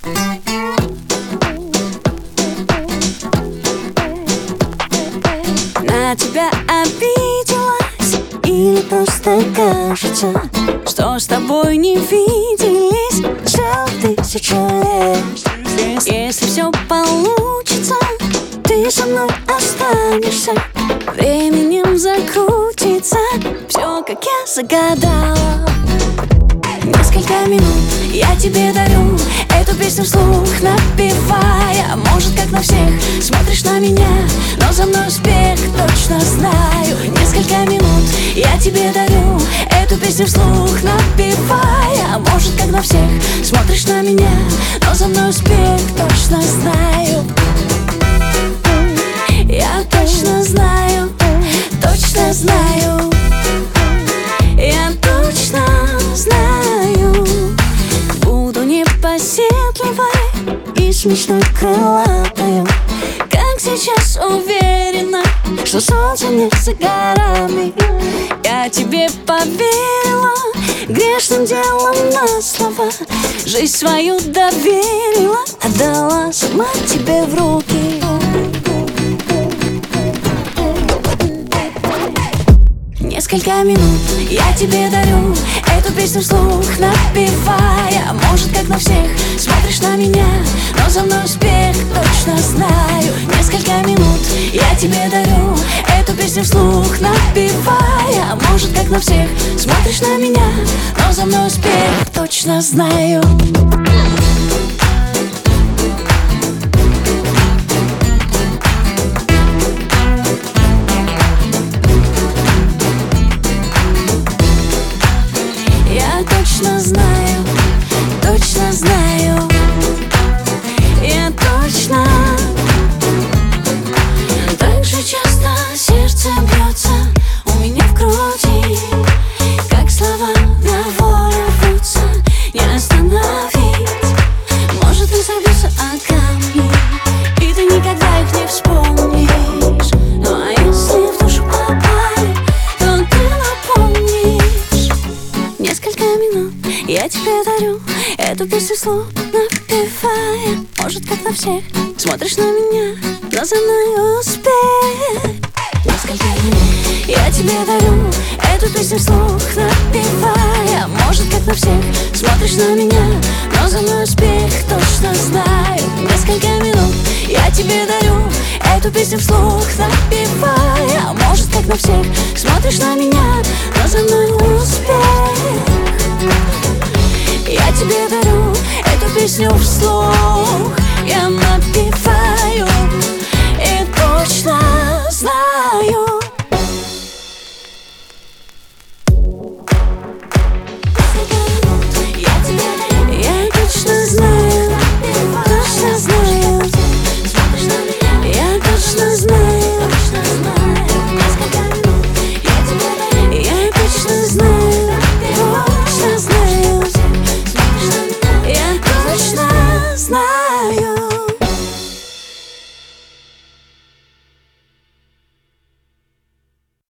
На тебя обиделась или просто кажется, что с тобой не виделись целых 1000 лет? Если все получится, ты со мной останешься, временем закрутится все, как я загадала. Несколько минут я тебе дарю эту песню вслух напевая. Может, как на всех смотришь на меня, но за мной успех точно знаю. Несколько минут я тебе дарю эту песню вслух напевая. Может, как на всех смотришь на меня, но за мной успех точно знаю. Я точно знаю, точно знаю. Я точно знаю. Буду непоседливой и смешной крылатой, как сейчас уверена, что солнце не за горами. Я тебе поверила грешным делом на слова, жизнь свою доверила, отдала сама тебе в руки. Несколько минут я тебе дарю эту песню вслух напевая. Может, как на всех смотришь на меня, но за мной успех точно знаю. Несколько минут я тебе дарю эту песню вслух напевая. Может, как на всех смотришь на меня, но за мной успех точно знаю. Точно знаю, точно знаю. Я точно. Так же часто сердце бьется у меня в груди, как слова на волю рвутся, не остановить. Может, ты забился о камни, и ты никогда их не вспомнишь. Ну а если в душу попали, то ты напомнишь. Несколько минут я тебе дарю эту песню вслух напевая. Может, как на всех смотришь на меня, но за мной успех. Несколько минут я тебе дарю эту песню вслух напевая. Может, как на всех смотришь на меня, но за мной успех точно знаю. Несколько минут я тебе дарю эту песню вслух напевая. Может, как на всех смотришь на меня, но за мной успех. Я тебе дарю эту песню вслух, я напеваю, и точно